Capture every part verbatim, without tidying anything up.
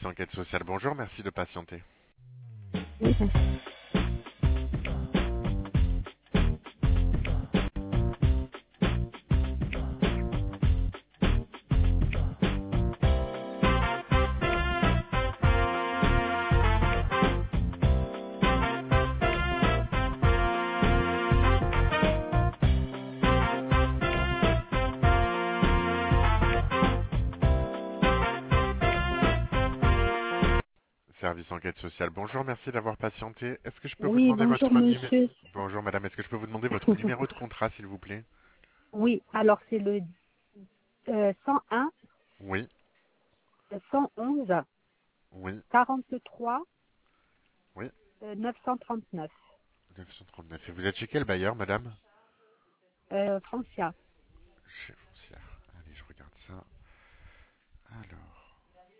Service enquête sociale, bonjour, merci de patienter. Oui, Service enquête sociale, bonjour, merci d'avoir patienté. Est-ce que je peux vous oui, demander bonjour votre numéro... monsieur. Bonjour madame, est-ce que je peux vous demander votre numéro de contrat s'il vous plaît? Oui, alors c'est le euh, cent un, Oui, cent onze, oui, quarante-trois, oui, euh, neuf cent trente-neuf. neuf cent trente-neuf. Et vous êtes chez quel bailleur madame? Euh, Francia. Chez Foncière. Allez, je regarde ça. Alors...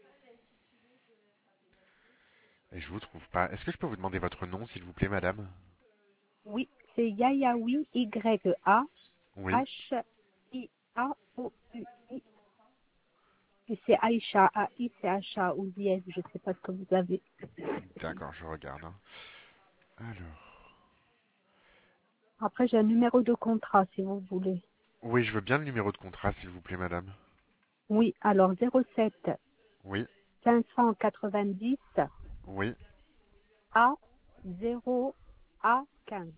Et je vous trouve pas. Est-ce que je peux vous demander votre nom s'il vous plaît madame? Oui, c'est Yayaoui, Y-A, Oui, H-I-A-O-U-I. Et c'est Aïcha, A-I-C-H-A ou I S, je ne sais pas ce que vous avez. d'accord, je regarde. hein. Alors... Après, j'ai un numéro de contrat si vous voulez. Oui, je veux bien le numéro de contrat s'il vous plaît madame. Oui, alors zéro sept Oui, cinq cent quatre-vingt-dix oui. A zéro A quinze.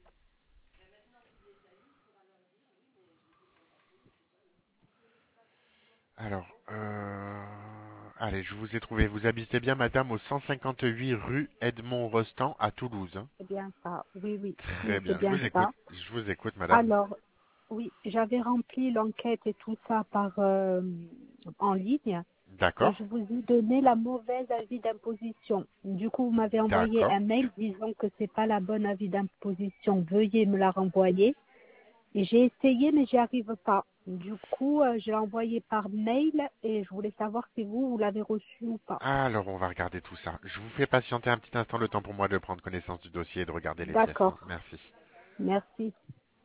Alors, euh... allez, je vous ai trouvé. Vous habitez bien, madame, au cent cinquante-huit rue Edmond Rostand à Toulouse. hein C'est bien ça. Oui, oui, Très oui, c'est bien. Je bien vous écoute. ça. Je vous écoute, madame. Alors, oui, j'avais rempli l'enquête et tout ça par euh, en ligne et D'accord. je vous ai donné la mauvaise avis d'imposition. Du coup, vous m'avez envoyé D'accord. un mail disant que c'est pas la bonne avis d'imposition. Veuillez me la renvoyer. Et j'ai essayé, mais j'y arrive pas. Du coup, euh, je l'ai envoyé par mail et je voulais savoir si vous, vous l'avez reçu ou pas. Alors, on va regarder tout ça. Je vous fais patienter un petit instant le temps pour moi de prendre connaissance du dossier et de regarder les pièces. hein. D'accord. Merci. Merci.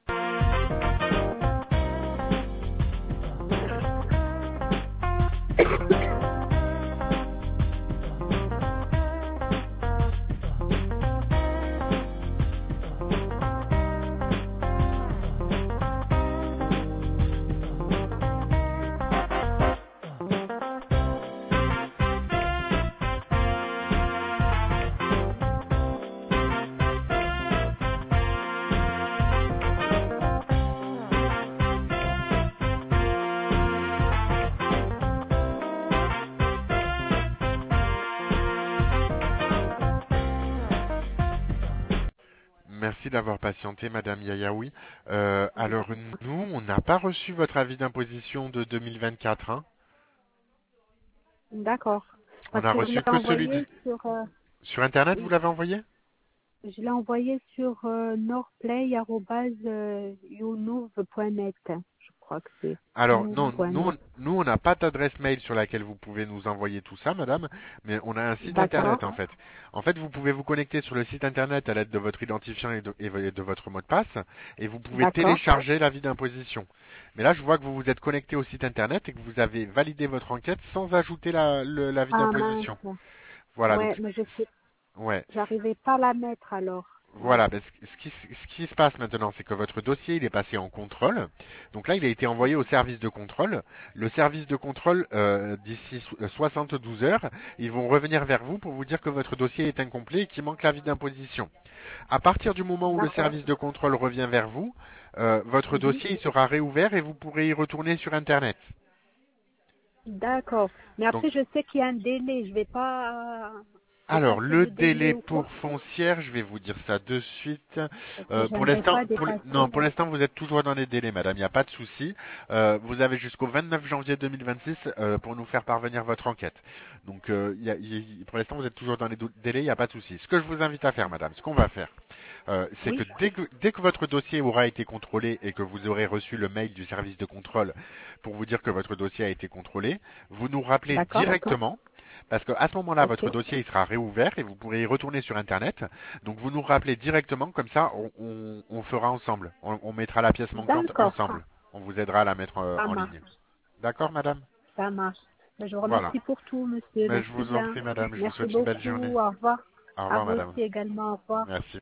Merci d'avoir patienté, madame Yayaoui. Euh, alors, nous, on n'a pas reçu votre avis d'imposition de deux mille vingt-quatre. Hein. D'accord. On Parce a que je l'ai reçu que celui de... envoyé sur, euh, Sur Internet, vous oui, l'avez envoyé? je l'ai envoyé sur euh, nordplay arobase younoov point net. Je crois que c'est Alors, non, nous, younoov point net. on- nous, on n'a pas d'adresse mail sur laquelle vous pouvez nous envoyer tout ça, madame, mais on a un site internet, D'accord. en fait. En fait, vous pouvez vous connecter sur le site internet à l'aide de votre identifiant et de, et de votre mot de passe, et vous pouvez D'accord. télécharger l'avis d'imposition. Mais là, je vois que vous vous êtes connecté au site internet et que vous avez validé votre enquête sans ajouter la, le- l'avis Ah d'imposition. mince. Voilà, donc, Ouais, ce mais qui- je sais, ouais. j'arrivais pas à la mettre alors. Ouais. Voilà, ben, ce, ce qui, ce qui se passe maintenant, c'est que votre dossier il est passé en contrôle. Donc là, il a été envoyé au service de contrôle. Le service de contrôle, euh, d'ici so- euh, soixante-douze heures, ils vont revenir vers vous pour vous dire que votre dossier est incomplet et qu'il manque l'avis d'imposition. À partir du moment où le D'accord. service de contrôle revient vers vous, euh, votre Mhm. dossier il sera réouvert et vous pourrez y retourner sur Internet. D'accord. Mais Donc après, je sais qu'il y a un délai. Je vais pas euh, Alors, dépasser le le délai délai ou quoi. pour foncière, je vais vous dire ça de suite. Parce que Euh, pour j'aimerais l'instant, pas pour l- non, dépasser. pour l'instant, vous êtes toujours dans les délais, madame. Il n'y a pas de souci. Euh, vous avez jusqu'au vingt-neuf janvier deux mille vingt-six euh, pour nous faire parvenir votre enquête. Donc, euh, il y a- il y- pour l'instant, vous êtes toujours dans les dou- délais. Il n'y a pas de souci. Ce que je vous invite à faire, madame, ce qu'on va faire, euh, c'est que Oui. dès que dès que votre dossier aura été contrôlé et que vous aurez reçu le mail du service de contrôle pour vous dire que votre dossier a été contrôlé, vous nous rappelez D'accord. directement. Parce qu'à ce moment-là, Ok. votre dossier il sera réouvert et vous pourrez y retourner sur Internet. Donc vous nous rappelez directement, comme ça on, on- on fera ensemble. On, on mettra la pièce manquante D'accord. ensemble. On vous aidera à la mettre euh, Ça en marche. ligne. D'accord, madame? Ça marche. Ben, je vous remercie Voilà. pour tout, monsieur. Mais Merci je vous en bien. prie, madame. Je vous Merci souhaite une belle beaucoup. journée. Au revoir. Au À revoir, vous madame. aussi également. Au revoir. Merci.